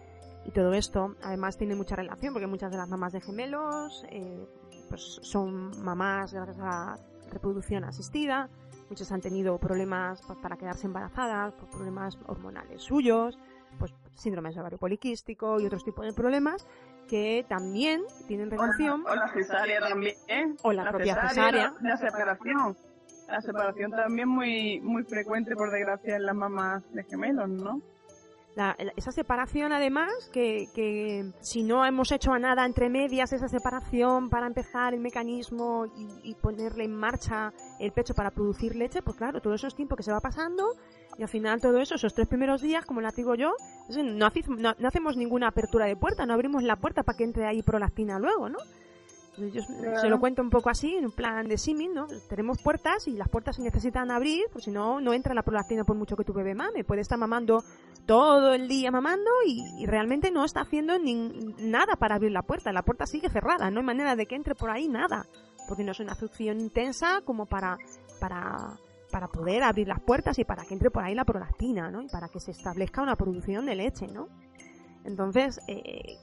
y todo esto. Además tiene mucha relación porque muchas de las mamás de gemelos eh, pues son mamás gracias a reproducción asistida, muchas han tenido problemas pues, para quedarse embarazadas por problemas hormonales suyos, pues síndrome de ovario poliquístico y otros tipos de problemas que también tienen relación. O la cesárea también. O la, la propia cesárea. La, la separación. La separación también muy muy frecuente, por desgracia, en las mamás de gemelos, ¿no? La, esa separación, además, que, que si no hemos hecho a nada entre medias, esa separación para empezar el mecanismo y, y ponerle en marcha el pecho para producir leche, pues claro, todo eso es tiempo que se va pasando y al final todo eso, esos tres primeros días, como la digo yo, no, no, no hacemos ninguna apertura de puerta, no abrimos la puerta para que entre ahí prolactina luego, ¿no? Yo claro. Se lo cuento un poco así, en un plan de símil, ¿no? Tenemos puertas y las puertas se necesitan abrir, pues si no, no entra la prolactina por mucho que tu bebé mame. Puede estar mamando todo el día mamando y, y realmente no está haciendo ni, nada para abrir la puerta. La puerta sigue cerrada, no hay manera de que entre por ahí nada, porque no es una succión intensa como para, para, para poder abrir las puertas y para que entre por ahí la prolactina, ¿no? Y para que se establezca una producción de leche, ¿no? Entonces, eh,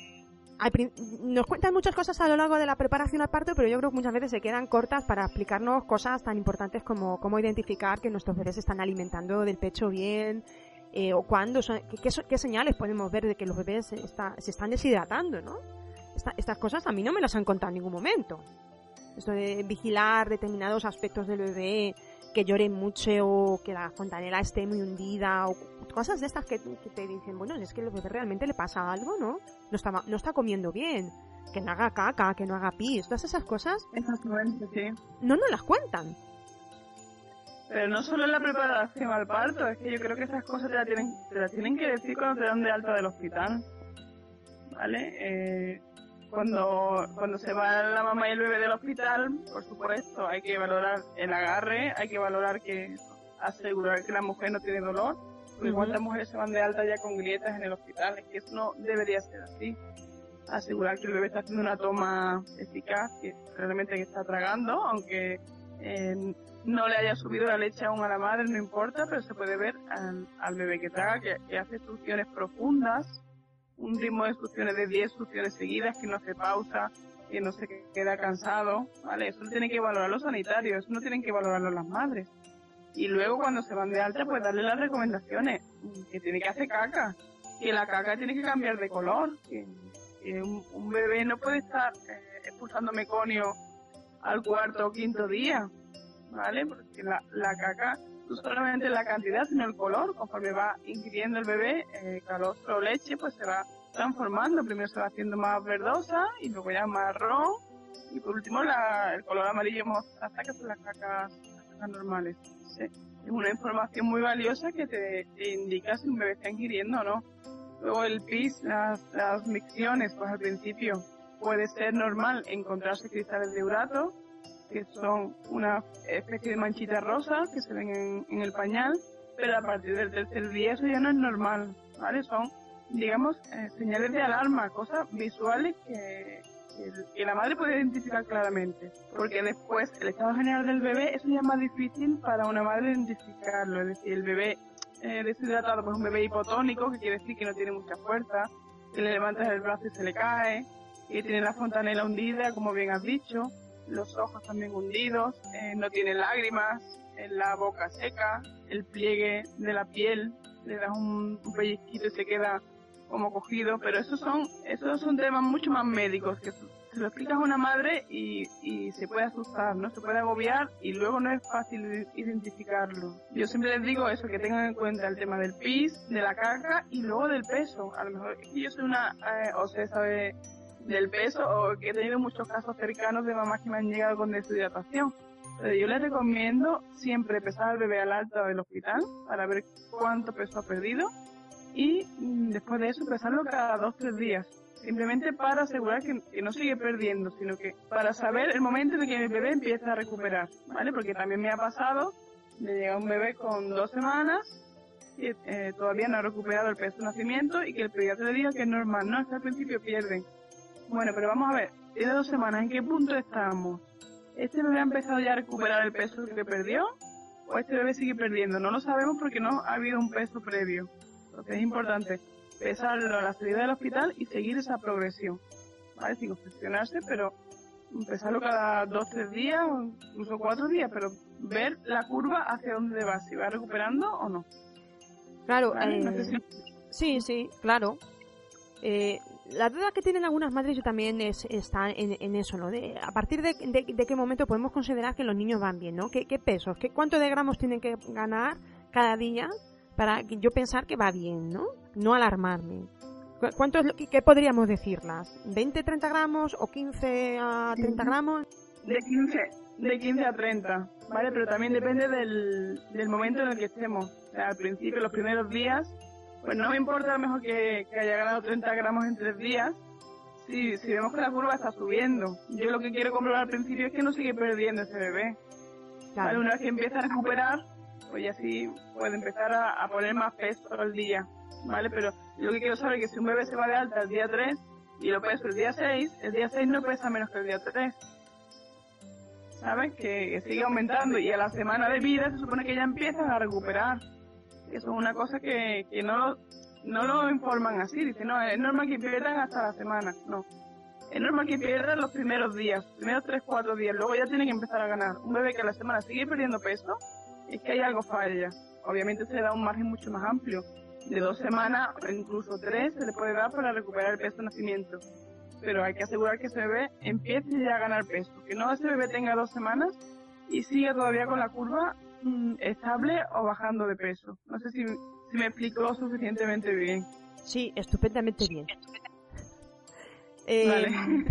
nos cuentan muchas cosas a lo largo de la preparación al parto, pero yo creo que muchas veces se quedan cortas para explicarnos cosas tan importantes como cómo identificar que nuestros bebés se están alimentando del pecho bien, eh, o cuándo son, qué, qué, qué señales podemos ver de que los bebés se, está, se están deshidratando, ¿no? Esta, estas cosas a mí no me las han contado en ningún momento. Esto de vigilar determinados aspectos del bebé, que llore mucho o que la fontanela esté muy hundida o cosas de estas que, que te dicen, bueno, es que al bebé realmente le pasa algo, ¿no? No está, no está comiendo bien, que no haga caca, que no haga pis, todas esas cosas. Exactamente, sí. No nos las cuentan. Pero no solo en la preparación al parto, es que yo creo que esas cosas te las tienen, te las tienen que decir cuando te dan de alta del hospital, ¿vale? Eh, cuando, cuando se va la mamá y el bebé del hospital, por supuesto, hay que valorar el agarre, hay que valorar que asegurar que la mujer no tiene dolor, porque uh-huh. cuántas mujeres se van de alta ya con grietas en el hospital, es que eso no debería ser así. Asegurar que el bebé está haciendo una toma eficaz, que realmente que está tragando, aunque eh, no le haya subido la leche aún a la madre, no importa, pero se puede ver al, al bebé que traga, que, que hace succiones profundas, un ritmo de succiones de diez succiones seguidas, que no hace pausa, que no se queda cansado, ¿vale? Eso lo tienen que valorar los sanitarios, eso no tienen que valorarlo las madres. Y luego cuando se van de alta, pues darle las recomendaciones, que tiene que hacer caca, que la caca tiene que cambiar de color, que, que un, un bebé no puede estar eh, expulsando meconio al cuarto o quinto día, ¿vale? Porque la, la caca, no solamente la cantidad, sino el color, conforme va ingiriendo el bebé, eh, calostro o leche, pues se va transformando, primero se va haciendo más verdosa, y luego ya marrón, y por último la, el color amarillo mostaza, que son las cacas, las cacas normales. Sí. Es una información muy valiosa que te, te indica si un bebé está ingiriendo o no. Luego el pis, las, las micciones, pues al principio puede ser normal encontrarse cristales de urato, que son una especie de manchitas rosas que se ven en, en el pañal, pero a partir del tercer día eso ya no es normal, ¿vale? Son, digamos, eh, señales de alarma, cosas visuales que, que, que la madre puede identificar claramente, porque después el estado general del bebé, eso ya es más difícil para una madre identificarlo, es decir, el bebé eh, deshidratado, pues un bebé hipotónico, que quiere decir que no tiene mucha fuerza, que le levantas el brazo y se le cae, que tiene la fontanela hundida, como bien has dicho, los ojos también hundidos, eh, no tiene lágrimas, en la boca seca, el pliegue de la piel, le das un, un pellizquito y se queda como cogido, pero esos son esos son temas mucho más médicos, que se lo explicas a una madre y, y se puede asustar, ¿no? Se puede agobiar y luego no es fácil identificarlo. Yo siempre les digo eso, que tengan en cuenta el tema del pis, de la caca y luego del peso. A lo mejor yo soy una eh, obsesa de del peso, o que he tenido muchos casos cercanos de mamás que me han llegado con deshidratación. Pero yo les recomiendo siempre pesar al bebé al alta del hospital para ver cuánto peso ha perdido y mm, después de eso pesarlo cada dos o tres días. Simplemente para asegurar que, que no sigue perdiendo, sino que para saber el momento en que mi bebé empieza a recuperar, ¿vale? Porque también me ha pasado de llegar un bebé con dos semanas y eh, todavía no ha recuperado el peso de nacimiento y que el pediatra le diga que es normal, ¿no? Hasta el principio pierden. Bueno, pero vamos a ver, tiene dos semanas, ¿en qué punto estamos? ¿Este bebé ha empezado ya a recuperar el peso que perdió? ¿O este bebé sigue perdiendo? No lo sabemos porque no ha habido un peso previo. Entonces es importante pesarlo a la salida del hospital y seguir esa progresión, ¿vale? Sin obsesionarse, pero pesarlo cada dos, tres días, o incluso cuatro días, pero ver la curva hacia dónde va, si va recuperando o no. Claro, ¿Vale? eh, No sé si... sí, sí, claro. Eh, la duda que tienen algunas madres yo también es, está en, en eso, ¿no? De, a partir de, de, de qué momento podemos considerar que los niños van bien, ¿no? ¿Qué, qué pesos? ¿Qué, ¿Cuánto de gramos tienen que ganar cada día para yo pensar que va bien, ¿no? No alarmarme. ¿Cuánto es lo que, qué podríamos decirlas? ¿veinte, treinta gramos o quince a treinta gramos? De quince, de quince a treinta, ¿vale? Pero también depende del, del momento en el que estemos. O sea, al principio, los primeros días, pues no me importa a lo mejor que, que haya ganado treinta gramos en tres días, si, si vemos que la curva está subiendo. Yo lo que quiero comprobar al principio es que no sigue perdiendo ese bebé. Claro. ¿Vale? Una vez que empieza a recuperar, pues ya sí puede empezar a, a poner más peso al día, ¿vale? Pero yo lo que quiero saber es que si un bebé se va de alta el día tres y lo peso el día seis, el día seis no pesa menos que el día tres. ¿Sabes? Que, que sigue aumentando y a la semana de vida se supone que ya empiezan a recuperar. Eso es una cosa que, que no, lo, no lo informan así. Dicen, no, es normal que pierdan hasta la semana. No. Es normal que pierdan los primeros días, los primeros tres, cuatro días. Luego ya tienen que empezar a ganar. Un bebé que a la semana sigue perdiendo peso, es que hay algo falla. Obviamente se le da un margen mucho más amplio. De dos semanas o incluso tres se le puede dar para recuperar el peso de nacimiento. Pero hay que asegurar que ese bebé empiece ya a ganar peso. Que no ese bebé tenga dos semanas y siga todavía con la curva mmm, estable o bajando de peso. No sé si, si me explico suficientemente bien. Sí, estupendamente bien. Eh, vale.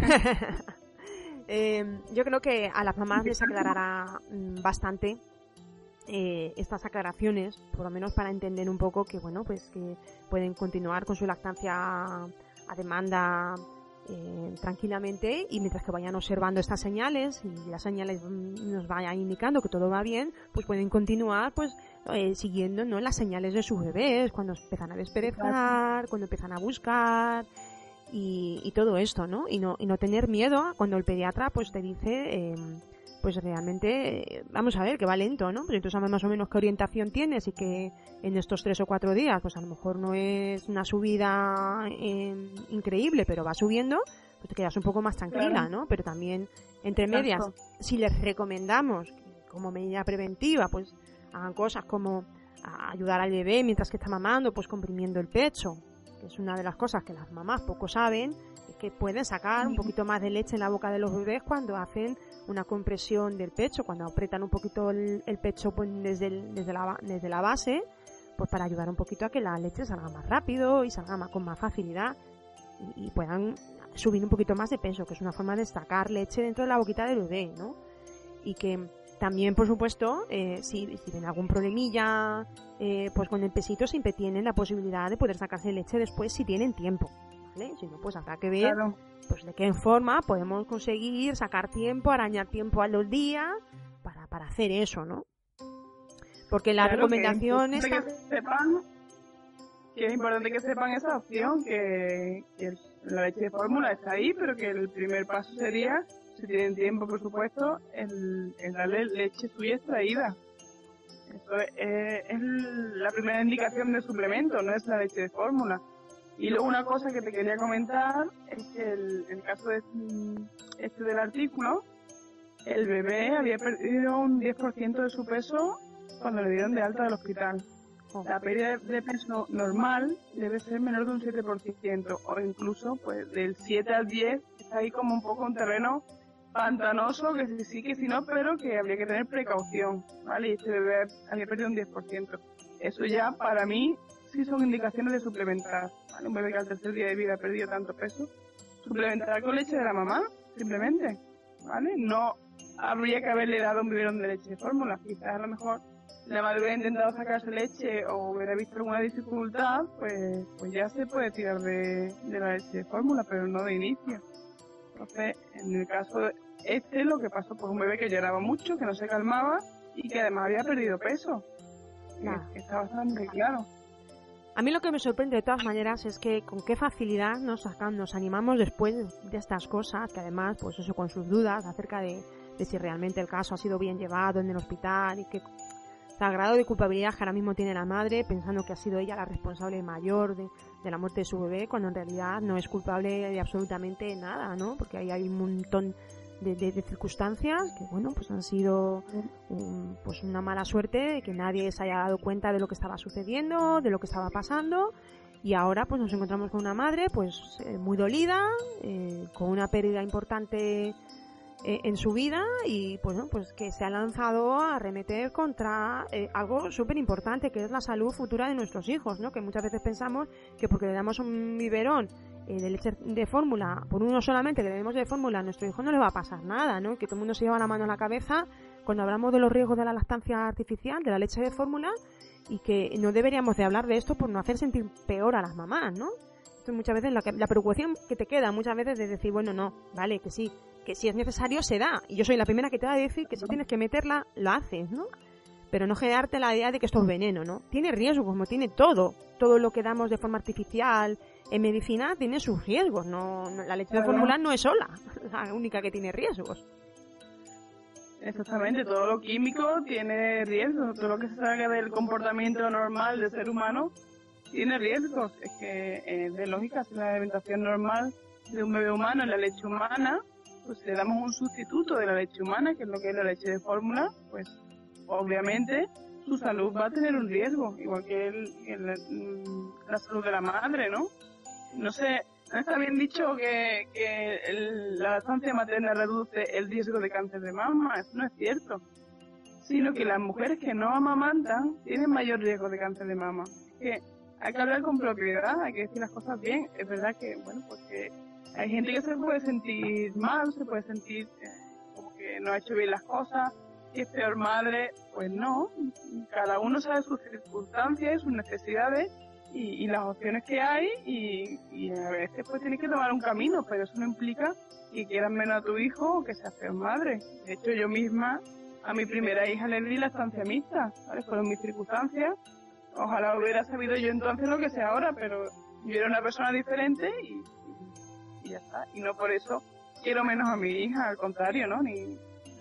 eh, yo creo que a las mamás les aclarará mmm, bastante eh, estas aclaraciones, por lo menos para entender un poco que, bueno, pues que pueden continuar con su lactancia a demanda Eh, tranquilamente, y mientras que vayan observando estas señales y las señales nos vayan indicando que todo va bien, pues pueden continuar pues eh, siguiendo, ¿no?, las señales de sus bebés, cuando empiezan a desperezar, cuando empiezan a buscar y, y todo esto, ¿no? Y no y no tener miedo cuando el pediatra pues te dice eh, pues realmente, eh, vamos a ver, que va lento, ¿no? Pues entonces sabes más o menos qué orientación tienes y que en estos tres o cuatro días, pues a lo mejor no es una subida eh, increíble, pero va subiendo, pues te quedas un poco más tranquila, claro. ¿no? Pero también, entre medias, Exacto. si les recomendamos, como medida preventiva, pues hagan cosas como ayudar al bebé mientras que está mamando, pues comprimiendo el pecho, que es una de las cosas que las mamás poco saben, es que pueden sacar un poquito más de leche en la boca de los bebés cuando hacen una compresión del pecho, cuando apretan un poquito el, el pecho pues, desde, el, desde, la, desde la base, pues para ayudar un poquito a que la leche salga más rápido y salga más, con más facilidad y, y puedan subir un poquito más de peso, que es una forma de sacar leche dentro de la boquita del bebé, ¿no? Y que también, por supuesto, eh, si, si ven algún problemilla eh, pues con el pesito, siempre tienen la posibilidad de poder sacarse leche después si tienen tiempo, ¿vale? Si no, pues habrá que ver claro. pues de qué forma podemos conseguir sacar tiempo, arañar tiempo a los días para, para hacer eso, ¿no? Porque la claro, recomendación que, está... Que sepan, que es importante que sepan esa opción, que, que la leche de fórmula está ahí, pero que el primer paso sería... si tienen tiempo, por supuesto, el, el darle leche suya extraída. Eso es, eh, es la primera indicación de suplemento, no es la leche de fórmula. Y luego una cosa que te quería comentar es que el, en el caso de este del artículo, el bebé había perdido un diez por ciento de su peso cuando le dieron de alta del hospital. La pérdida de peso normal debe ser menor de un siete por ciento, o incluso pues del siete al diez está ahí como un poco un terreno pantanoso, que sí, sí, que sí, no, pero que habría que tener precaución, ¿vale? Y este bebé había perdido un diez por ciento. Eso ya, para mí, sí son indicaciones de suplementar, ¿vale? Un bebé que al tercer día de vida ha perdido tanto peso, suplementar con leche de la mamá, simplemente, ¿vale? No habría que haberle dado un biberón de leche de fórmula. Quizás a lo mejor la madre hubiera intentado sacarse leche o hubiera visto alguna dificultad, pues, pues ya se puede tirar de, de la leche de fórmula, pero no de inicio. Entonces, en el caso de este, lo que pasó por un bebé que lloraba mucho, que no se calmaba y que además había perdido peso. Claro. Está bastante claro. A mí lo que me sorprende de todas maneras es que con qué facilidad nos sacan, nos animamos después de estas cosas, que además, pues eso, con sus dudas acerca de, de si realmente el caso ha sido bien llevado en el hospital y que o sea, el grado de culpabilidad que ahora mismo tiene la madre, pensando que ha sido ella la responsable mayor de, de la muerte de su bebé, cuando en realidad no es culpable de absolutamente nada, ¿no? Porque ahí hay un montón de, de, de circunstancias que, bueno, pues han sido um, pues una mala suerte de que nadie se haya dado cuenta de lo que estaba sucediendo, de lo que estaba pasando, y ahora pues nos encontramos con una madre pues eh, muy dolida, eh, con una pérdida importante en su vida y pues, ¿no? pues que se ha lanzado a arremeter contra eh, algo súper importante, que es la salud futura de nuestros hijos, ¿no? Que muchas veces pensamos que porque le damos un biberón eh, de leche de fórmula, por uno solamente que le demos de fórmula, a nuestro hijo no le va a pasar nada, ¿no? Que todo el mundo se lleva la mano a la cabeza cuando hablamos de los riesgos de la lactancia artificial, de la leche de fórmula, y que no deberíamos de hablar de esto por no hacer sentir peor a las mamás, ¿no? Entonces muchas veces la, la preocupación que te queda muchas veces de decir, bueno, no, vale, que sí, que si es necesario se da, y yo soy la primera que te va a decir que si tienes que meterla, lo haces, ¿no? Pero no generarte la idea de que esto es veneno, ¿no? Tiene riesgos, como tiene todo, todo lo que damos de forma artificial en medicina tiene sus riesgos, no, no la leche de fórmula no es sola, la única que tiene riesgos. Exactamente, todo lo químico tiene riesgos, todo lo que se salga del comportamiento normal del ser humano tiene riesgos. Es que eh, de lógica, si la alimentación normal de un bebé humano en la leche humana, pues si le damos un sustituto de la leche humana, que es lo que es la leche de fórmula, pues obviamente su salud va a tener un riesgo, igual que el, el, la salud de la madre, ¿no? No sé, ¿no está bien dicho que, que el, la lactancia materna reduce el riesgo de cáncer de mama? Eso no es cierto, sino que las mujeres que no amamantan tienen mayor riesgo de cáncer de mama. Es que hay que hablar con propiedad, hay que decir las cosas bien. Es verdad que, bueno, porque hay gente que se puede sentir mal, se puede sentir eh, como que no ha hecho bien las cosas, que es peor madre. Pues no, cada uno sabe sus circunstancias, sus necesidades y, y las opciones que hay, y, y a veces pues tienes que tomar un camino, pero eso no implica que quieras menos a tu hijo o que seas peor madre. De hecho, yo misma a mi primera hija le di lactancia mixta, ¿vale? Fueron mis circunstancias. Ojalá hubiera sabido yo entonces lo que sé ahora, pero yo era una persona diferente y, y, y ya está. Y no por eso quiero menos a mi hija, al contrario, ¿no? Ni,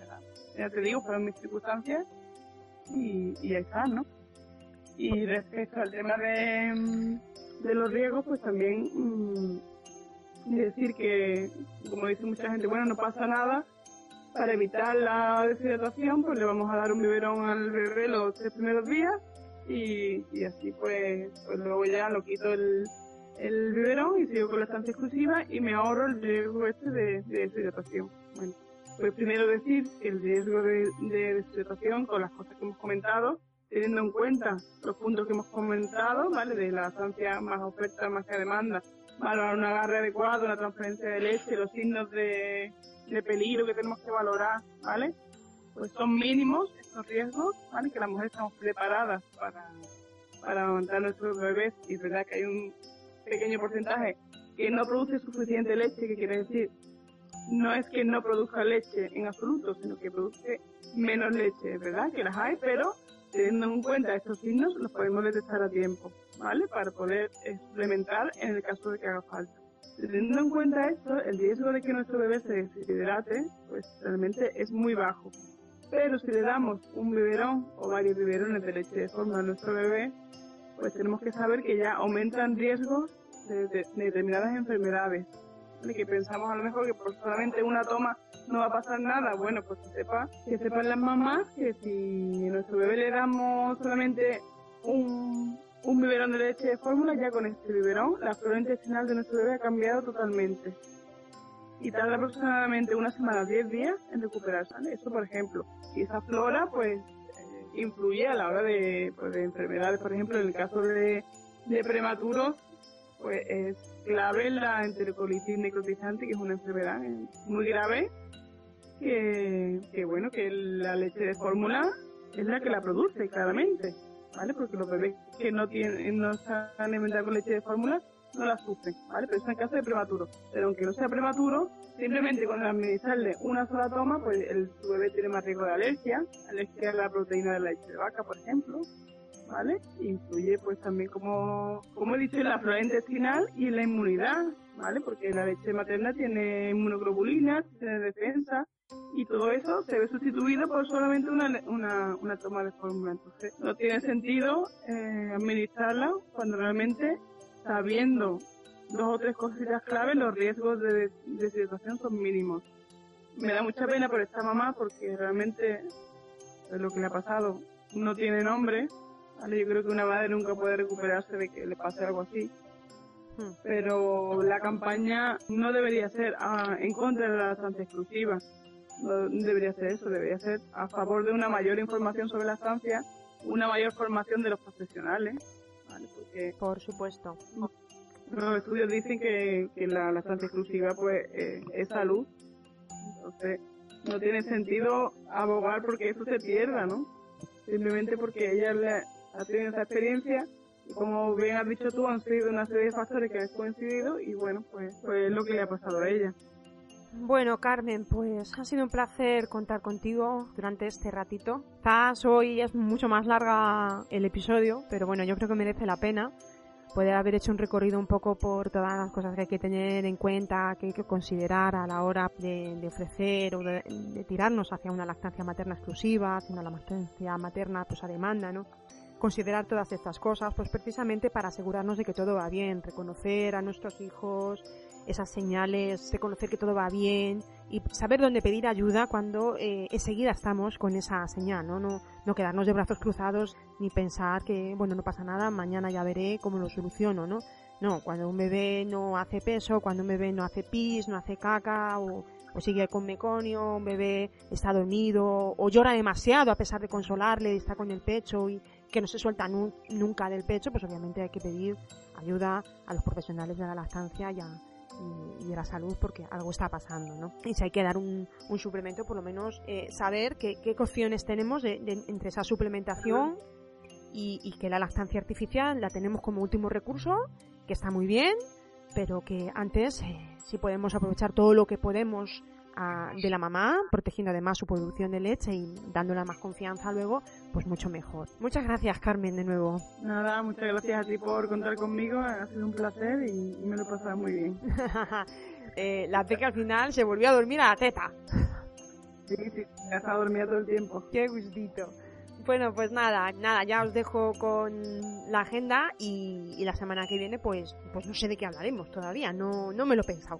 ya te digo, fueron mis circunstancias y, y ahí está, ¿no? Y respecto al tema de, de los riesgos, pues también mmm, decir que, como dice mucha gente, bueno, no pasa nada, para evitar la deshidratación, pues le vamos a dar un biberón al bebé los tres primeros días y, y así pues, pues luego ya lo quito el, el biberón y sigo con la estancia exclusiva y me ahorro el riesgo este de, de deshidratación. Bueno, pues primero decir que el riesgo de, de deshidratación con las cosas que hemos comentado, teniendo en cuenta los puntos que hemos comentado, ¿vale? De la estancia más oferta, más que demanda, valorar un agarre adecuado, una transferencia de leche, los signos de, de peligro que tenemos que valorar, ¿vale? Pues son mínimos estos riesgos, ¿vale? Que las mujeres estamos preparadas para, para amamantar a nuestros bebés y es verdad que hay un pequeño porcentaje que no produce suficiente leche, que quiere decir, no es que no produzca leche en absoluto, sino que produce menos leche, ¿verdad? Que las hay, pero teniendo en cuenta estos signos, los podemos detectar a tiempo, ¿vale? Para poder suplementar en el caso de que haga falta. Teniendo en cuenta esto, el riesgo de que nuestro bebé se deshidrate, pues realmente es muy bajo. Pero si le damos un biberón o varios biberones de leche de fórmula a nuestro bebé, pues tenemos que saber que ya aumentan riesgos de, de, de determinadas enfermedades. ¿Vale? Que pensamos a lo mejor que por solamente una toma no va a pasar nada. Bueno, pues que sepa, que sepan las mamás que si a nuestro bebé le damos solamente un, un biberón de leche de fórmula, ya con este biberón la flora intestinal de nuestro bebé ha cambiado totalmente. Y tarda aproximadamente una semana, diez días en recuperarse, ¿vale? Eso, por ejemplo. Y esa flora, pues, eh, influye a la hora de, pues, de enfermedades. Por ejemplo, en el caso de, de prematuros, pues es clave la enterocolitis necrotizante, que es una enfermedad muy grave, que, que bueno, que la leche de fórmula es la que la produce, claramente, ¿vale? Porque los bebés que no tienen, no están alimentados con leche de fórmula, no la sufren, ¿vale? Pero eso en caso de prematuro. Pero aunque no sea prematuro, simplemente con administrarle una sola toma, pues el, su bebé tiene más riesgo de alergia, alergia a la proteína de la leche de vaca, por ejemplo, ¿vale? Influye pues también, como, como he dicho, en la flora intestinal y en la inmunidad, ¿vale? Porque la leche materna tiene inmunoglobulinas, tiene defensa, y todo eso se ve sustituido por solamente una, una, una toma de fórmula. Entonces no tiene sentido eh, administrarla cuando realmente, sabiendo dos o tres cositas claves, los riesgos de deshidratación son mínimos. Me da mucha pena por esta mamá porque realmente pues, lo que le ha pasado no tiene nombre, ¿vale? Yo creo que una madre nunca puede recuperarse de que le pase algo así. Pero la campaña no debería ser ah, en contra de la lactancia exclusiva. No debería ser eso, debería ser a favor de una mayor información sobre la lactancia, una mayor formación de los profesionales, ¿vale? Porque por supuesto. Los estudios dicen que, que la lactancia exclusiva pues eh, es salud, entonces no tiene sentido abogar porque eso se pierda, ¿no? Simplemente porque ella le ha tenido esa experiencia y, como bien has dicho tú, han sido una serie de factores que han coincidido y bueno, pues, pues es lo que le ha pasado a ella. Bueno, Carmen, pues ha sido un placer contar contigo durante este ratito. Quizás hoy es mucho más larga el episodio, pero bueno, yo creo que merece la pena poder haber hecho un recorrido un poco por todas las cosas que hay que tener en cuenta, que hay que considerar a la hora de, de ofrecer o de, de tirarnos hacia una lactancia materna exclusiva, hacia una lactancia materna pues a demanda, ¿no? Considerar todas estas cosas, pues precisamente para asegurarnos de que todo va bien, reconocer a nuestros hijos esas señales, reconocer que todo va bien y saber dónde pedir ayuda cuando eh, enseguida estamos con esa señal, ¿no? No, no quedarnos de brazos cruzados ni pensar que, bueno, no pasa nada, mañana ya veré cómo lo soluciono, ¿no? No, cuando un bebé no hace peso, cuando un bebé no hace pis, no hace caca o, o sigue con meconio, un bebé está dormido o llora demasiado a pesar de consolarle y está con el pecho y que no se suelta nu- nunca del pecho, pues obviamente hay que pedir ayuda a los profesionales de la lactancia y, a, y, y de la salud porque algo está pasando, ¿no? Y si hay que dar un, un suplemento, por lo menos eh, saber qué, qué opciones tenemos de, de, entre esa suplementación y, y que la lactancia artificial la tenemos como último recurso, que está muy bien, pero que antes eh, si podemos aprovechar todo lo que podemos a, de la mamá, protegiendo además su producción de leche y dándole más confianza luego, pues mucho mejor. Muchas gracias, Carmen, de nuevo. Nada, muchas gracias a ti por contar conmigo, ha sido un placer y, y me lo he pasado muy bien. eh, la peque al final se volvió a dormir a la teta. Sí, sí, ya está dormida todo el tiempo. Qué gustito. Bueno, pues nada, nada, ya os dejo con la agenda y, y la semana que viene, pues, pues no sé de qué hablaremos todavía, no, no me lo he pensado.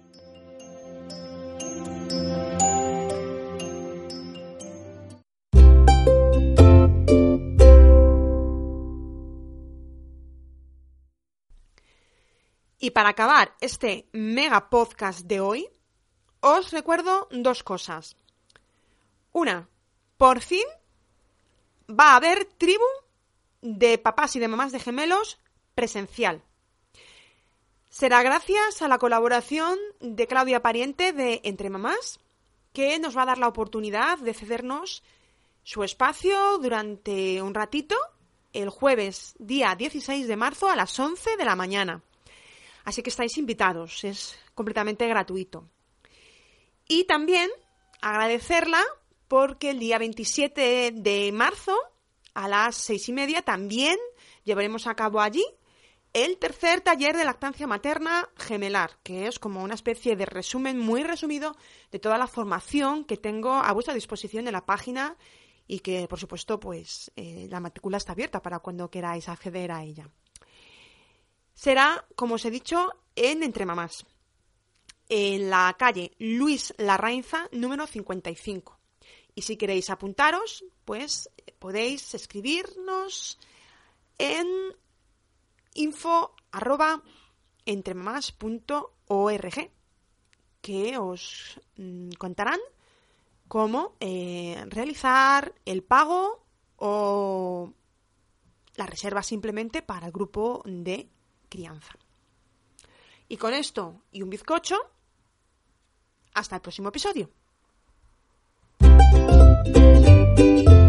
Y para acabar este mega podcast de hoy, os recuerdo dos cosas. Una, por fin va a haber tribu de papás y de mamás de gemelos presencial. Será gracias a la colaboración de Claudia Pariente de Entre Mamás, que nos va a dar la oportunidad de cedernos su espacio durante un ratito el jueves día dieciséis de marzo a las once de la mañana. Así que estáis invitados, es completamente gratuito. Y también agradecerla porque el día veintisiete de marzo a las seis y media también llevaremos a cabo allí el tercer taller de lactancia materna gemelar, que es como una especie de resumen muy resumido de toda la formación que tengo a vuestra disposición en la página y que, por supuesto, pues eh, la matrícula está abierta para cuando queráis acceder a ella. Será, como os he dicho, en Entre Mamás, en la calle Luis Larrainza, número cincuenta y cinco. Y si queréis apuntaros, pues podéis escribirnos en info arroba entremamás punto org, que os mm, contarán cómo eh, realizar el pago o la reserva simplemente para el grupo de crianza. Y con esto y un bizcocho, hasta el próximo episodio.